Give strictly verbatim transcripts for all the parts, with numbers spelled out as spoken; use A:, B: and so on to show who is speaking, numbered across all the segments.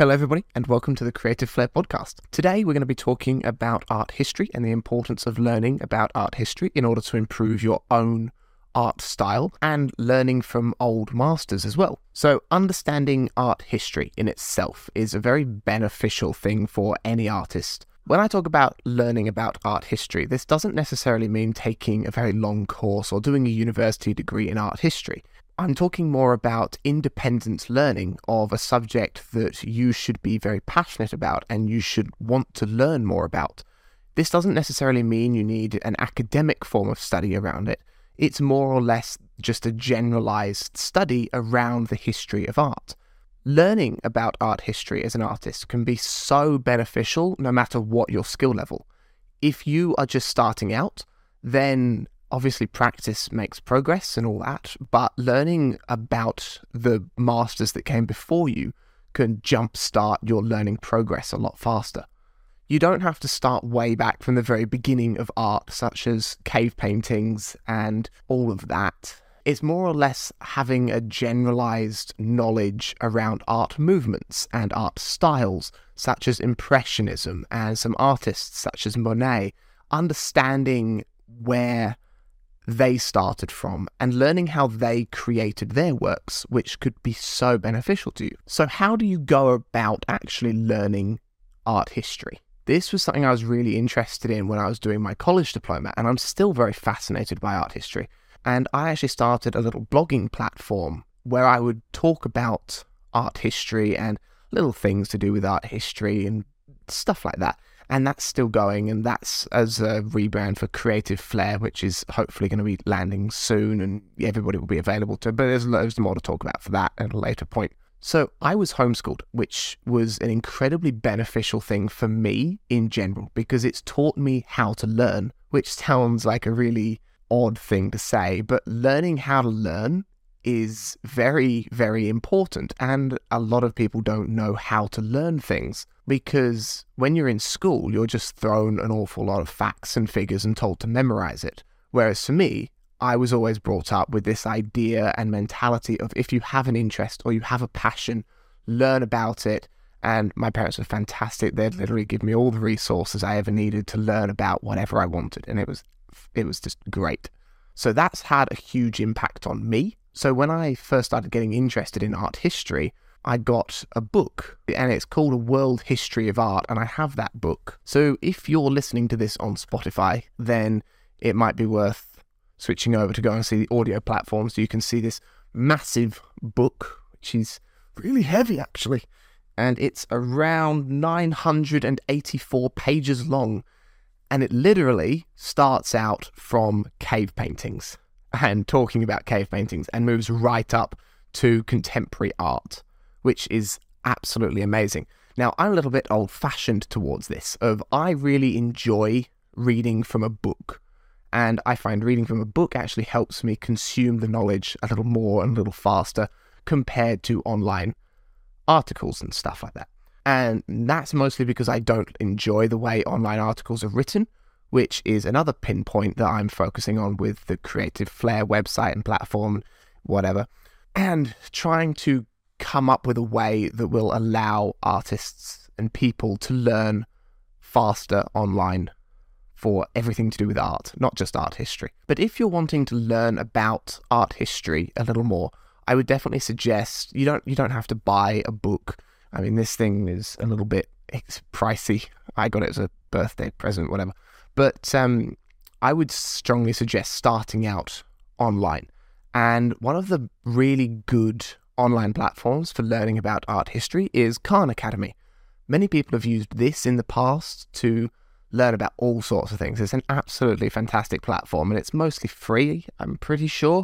A: Hello everybody and welcome to the Creative Flair podcast. Today we're going to be talking about art history and the importance of learning about art history in order to improve your own art style and learning from old masters as well. So understanding art history in itself is a very beneficial thing for any artist. When I talk about learning about art history, this doesn't necessarily mean taking a very long course or doing a university degree in art history. I'm talking more about independent learning of a subject that you should be very passionate about and you should want to learn more about. This doesn't necessarily mean you need an academic form of study around it. It's more or less just a generalized study around the history of art. Learning about art history as an artist can be so beneficial no matter what your skill level. If you are just starting out, then obviously practice makes progress and all that, but learning about the masters that came before you can jumpstart your learning progress a lot faster. You don't have to start way back from the very beginning of art, such as cave paintings and all of that. It's more or less having a generalized knowledge around art movements and art styles, such as Impressionism, and some artists such as Monet, understanding where they started from and learning how they created their works, which could be so beneficial to you. So how do you go about actually learning art history? This was something I was really interested in when I was doing my college diploma, and I'm still very fascinated by art history. And I actually started a little blogging platform where I would talk about art history and little things to do with art history and stuff like that. And that's still going, and that's as a rebrand for Creative Flair, which is hopefully going to be landing soon, and everybody will be available to, but there's loads more to talk about for that at a later point. So I was homeschooled, which was an incredibly beneficial thing for me in general, because it's taught me how to learn, which sounds like a really odd thing to say, but learning how to learn is very, very important. And a lot of people don't know how to learn things, because when you're in school, you're just thrown an awful lot of facts and figures and told to memorize it. Whereas for me, I was always brought up with this idea and mentality of if you have an interest or you have a passion, learn about it. And my parents were fantastic. They'd literally give me all the resources I ever needed to learn about whatever I wanted. And it was it was just great. So that's had a huge impact on me. So when I first started getting interested in art history, I got a book, and it's called A World History of Art, and I have that book. So if you're listening to this on Spotify, then it might be worth switching over to go and see the audio platform so you can see this massive book, which is really heavy actually, and it's around nine hundred eighty-four pages long, and it literally starts out from cave paintings and talking about cave paintings and moves right up to contemporary art, which is absolutely amazing. Now, I'm a little bit old-fashioned towards this, of I really enjoy reading from a book, and I find reading from a book actually helps me consume the knowledge a little more and a little faster compared to online articles and stuff like that. And that's mostly because I don't enjoy the way online articles are written, which is another pinpoint that I'm focusing on with the Creative Flair website and platform, whatever, and trying to come up with a way that will allow artists and people to learn faster online for everything to do with art, not just art history. But if you're wanting to learn about art history a little more, I would definitely suggest you don't you don't have to buy a book. I mean, this thing is a little bit it's pricey. I got it as a birthday present, whatever. But um, I would strongly suggest starting out online. And one of the really good online platforms for learning about art history is Khan Academy. Many people have used this in the past to learn about all sorts of things. It's an absolutely fantastic platform, and it's mostly free, I'm pretty sure.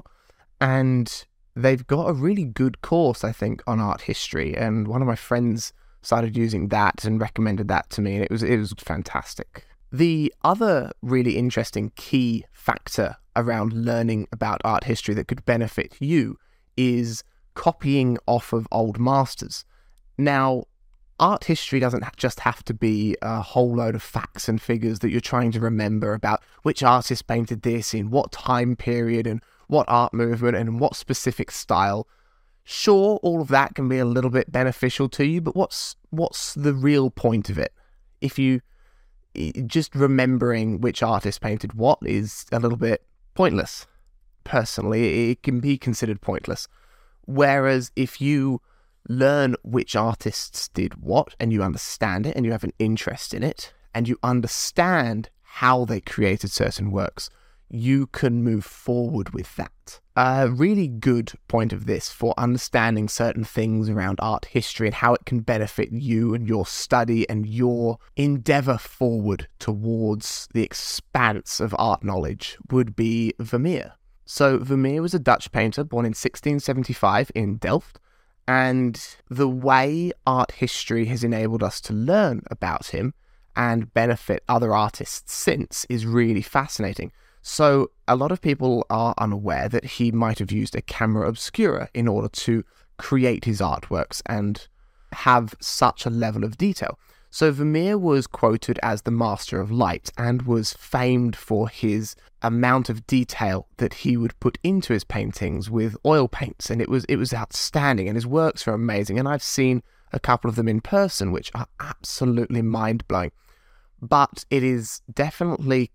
A: And they've got a really good course, I think, on art history. And one of my friends started using that and recommended that to me, and it was it was fantastic. The other really interesting key factor around learning about art history that could benefit you is copying off of old masters. Now, art history doesn't just have to be a whole load of facts and figures that you're trying to remember about which artist painted this in what time period and what art movement and what specific style. Sure, all of that can be a little bit beneficial to you, but what's what's the real point of it? If you just remembering which artist painted what is a little bit pointless. Personally, it can be considered pointless. Whereas if you learn which artists did what, and you understand it, and you have an interest in it, and you understand how they created certain works, you can move forward with that. A really good point of this for understanding certain things around art history and how it can benefit you and your study and your endeavour forward towards the expanse of art knowledge would be Vermeer. So Vermeer was a Dutch painter born in sixteen seventy-five in Delft, and the way art history has enabled us to learn about him and benefit other artists since is really fascinating. So a lot of people are unaware that he might have used a camera obscura in order to create his artworks and have such a level of detail. So Vermeer was quoted as the master of light and was famed for his amount of detail that he would put into his paintings with oil paints, and it was it was outstanding, and his works are amazing, and I've seen a couple of them in person which are absolutely mind-blowing. But it is definitely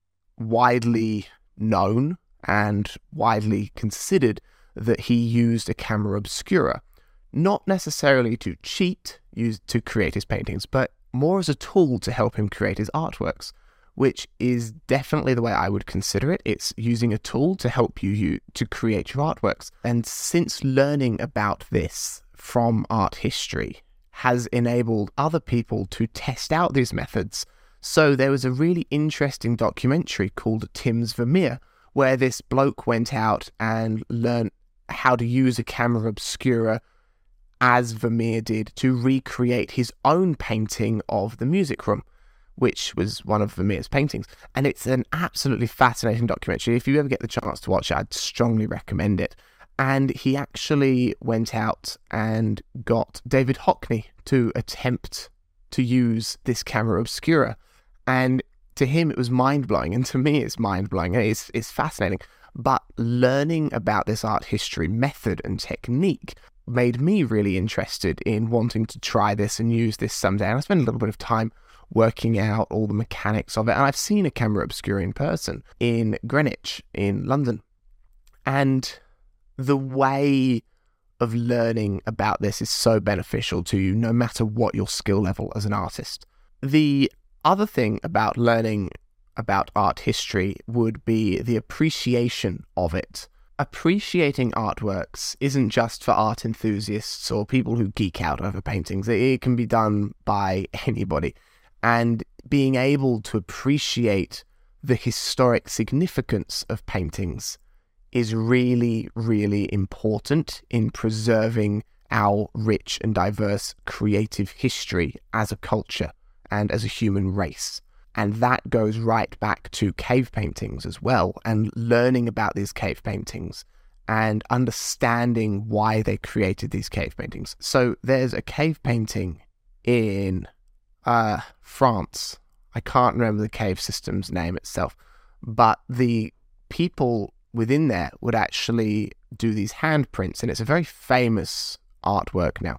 A: widely known and widely considered that he used a camera obscura, not necessarily to cheat, used to create his paintings, but more as a tool to help him create his artworks, which is definitely the way I would consider it. It's using a tool to help you, you to create your artworks. And since learning about this from art history has enabled other people to test out these methods. So there was a really interesting documentary called Tim's Vermeer, where this bloke went out and learned how to use a camera obscura as Vermeer did to recreate his own painting of the Music Room, which was one of Vermeer's paintings. And it's an absolutely fascinating documentary. If you ever get the chance to watch it, I'd strongly recommend it. And he actually went out and got David Hockney to attempt to use this camera obscura. And to him, it was mind-blowing, and to me, it's mind-blowing. It's, it's fascinating. But learning about this art history method and technique made me really interested in wanting to try this and use this someday. And I spent a little bit of time working out all the mechanics of it. And I've seen a camera obscura in person in Greenwich, in London. And the way of learning about this is so beneficial to you, no matter what your skill level as an artist. The other thing about learning about art history would be the appreciation of it. Appreciating artworks isn't just for art enthusiasts or people who geek out over paintings. It can be done by anybody. And being able to appreciate the historic significance of paintings is really, really important in preserving our rich and diverse creative history as a culture and as a human race. And that goes right back to cave paintings as well, and learning about these cave paintings and understanding why they created these cave paintings. So there's a cave painting in uh, France. I can't remember the cave system's name itself, but the people within there would actually do these handprints, and it's a very famous artwork now.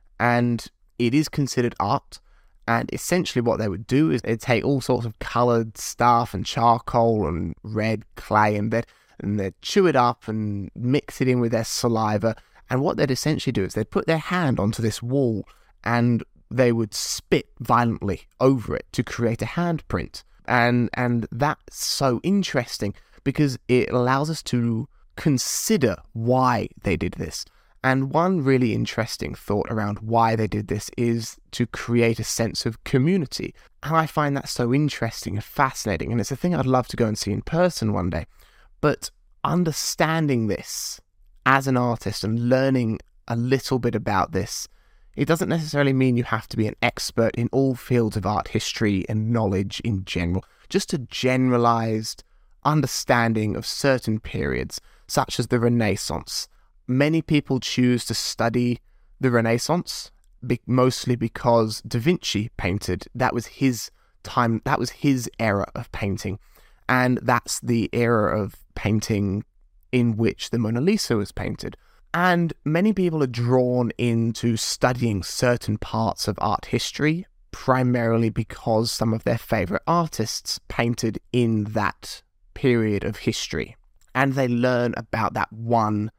A: And it is considered art. And essentially what they would do is they'd take all sorts of coloured stuff and charcoal and red clay and they'd, and they'd chew it up and mix it in with their saliva. And what they'd essentially do is they'd put their hand onto this wall and they would spit violently over it to create a handprint. And, and that's so interesting because it allows us to consider why they did this. And one really interesting thought around why they did this is to create a sense of community. And I find that so interesting and fascinating. And it's a thing I'd love to go and see in person one day. But understanding this as an artist and learning a little bit about this, it doesn't necessarily mean you have to be an expert in all fields of art history and knowledge in general. Just a generalized understanding of certain periods, such as the Renaissance. Many people choose to study the Renaissance, be- mostly because Da Vinci painted. That was his time, that was his era of painting. And that's the era of painting in which the Mona Lisa was painted. And many people are drawn into studying certain parts of art history, primarily because some of their favourite artists painted in that period of history. And they learn about that one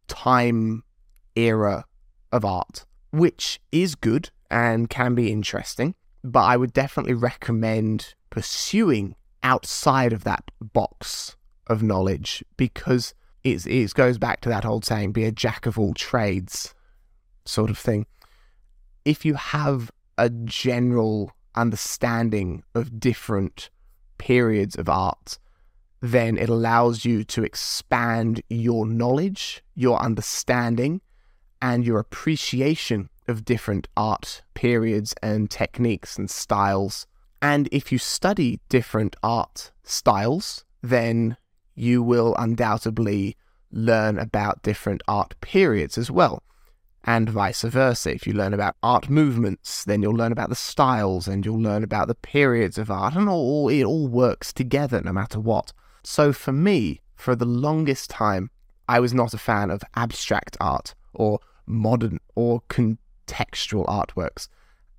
A: time era of art, which is good and can be interesting, but I would definitely recommend pursuing outside of that box of knowledge, because it, it goes back to that old saying, be a jack of all trades sort of thing. If you have a general understanding of different periods of art, then it allows you to expand your knowledge, your understanding, and your appreciation of different art periods and techniques and styles. And if you study different art styles, then you will undoubtedly learn about different art periods as well, and vice versa. If you learn about art movements, then you'll learn about the styles, and you'll learn about the periods of art, and all it all works together no matter what. So for me, for the longest time, I was not a fan of abstract art or modern or contextual artworks.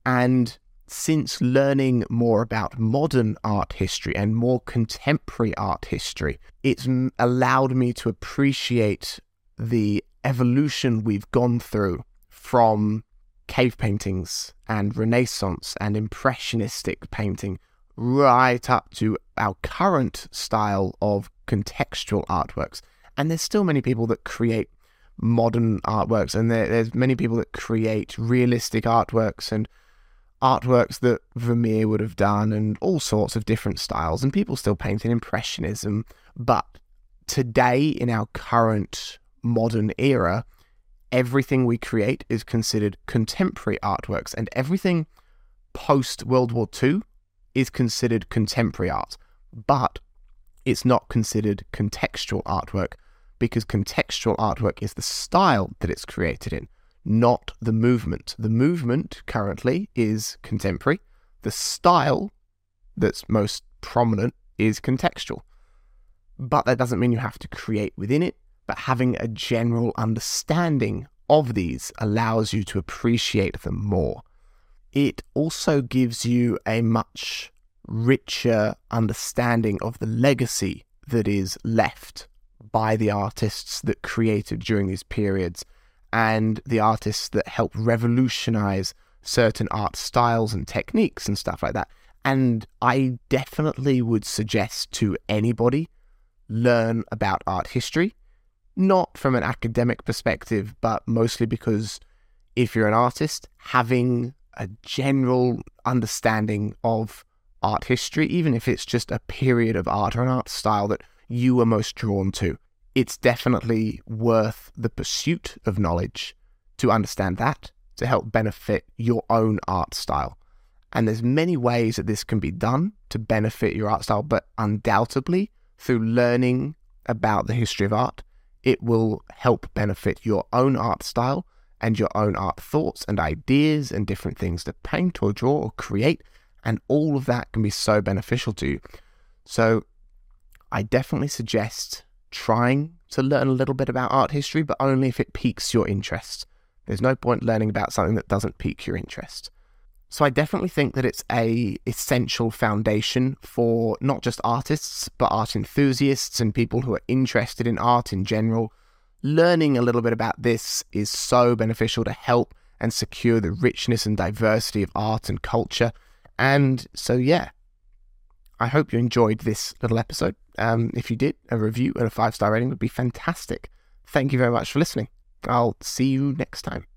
A: And since learning more about modern art history and more contemporary art history, it's allowed me to appreciate the evolution we've gone through from cave paintings and Renaissance and Impressionistic painting right up to our current style of contextual artworks. And there's still many people that create modern artworks, and there, there's many people that create realistic artworks and artworks that Vermeer would have done, and all sorts of different styles, and people still paint in Impressionism. But today, in our current modern era, everything we create is considered contemporary artworks, and everything post-World War Two is considered contemporary art, but it's not considered contextual artwork, because contextual artwork is the style that it's created in, not the movement. The movement currently is contemporary. The style that's most prominent is contextual. But that doesn't mean you have to create within it, but having a general understanding of these allows you to appreciate them more. It also gives you a much richer understanding of the legacy that is left by the artists that created during these periods, and the artists that helped revolutionize certain art styles and techniques and stuff like that. And I definitely would suggest to anybody learn about art history, not from an academic perspective, but mostly because if you're an artist, having a general understanding of art history, even if it's just a period of art or an art style that you are most drawn to, it's definitely worth the pursuit of knowledge to understand that, to help benefit your own art style. And there's many ways that this can be done to benefit your art style, but undoubtedly through learning about the history of art, it will help benefit your own art style and your own art thoughts and ideas and different things to paint or draw or create. And all of that can be so beneficial to you. So I definitely suggest trying to learn a little bit about art history, but only if it piques your interest. There's no point learning about something that doesn't pique your interest. So I definitely think that it's a essential foundation for not just artists, but art enthusiasts and people who are interested in art in general. Learning a little bit about this is so beneficial to help and secure the richness and diversity of art and culture. And so, yeah, I hope you enjoyed this little episode. Um, if you did, a review and a five-star rating would be fantastic. Thank you very much for listening. I'll see you next time.